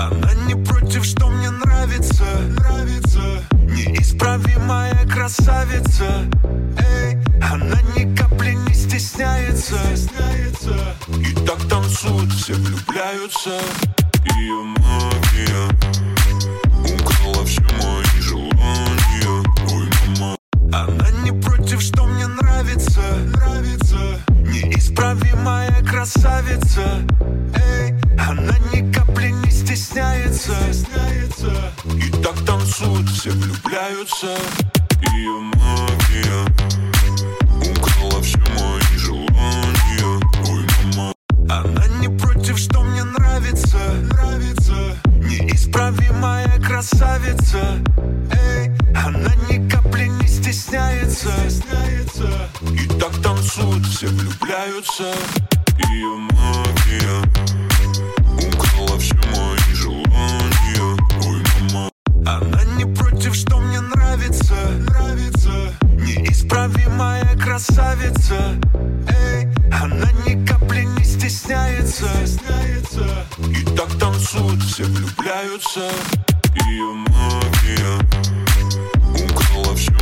Она не против, что мне нравится. Неисправимая красавица. Эй, она ни капли не стесняется. И так танцуют, все влюбляются. Ее магия украла все мои желания. Ой, мама. Она не против, что мне нравится. Неисправимая красавица. Эй, она ни капли не стесняется. И так танцуют, все влюбляются. Ее магия украла все мои желания. Ой, мама. Она не против, что мне нравится. Неисправимая красавица. Эй, она ни капли не стесняется. И так танцуют, все влюбляются. Ее магия украла все мои желания. Ой, мама. Она не против, что мне нравится. Неисправимая красавица. Эй, она ни капли не стесняется. И так танцуют, все влюбляются. Ее магия украла все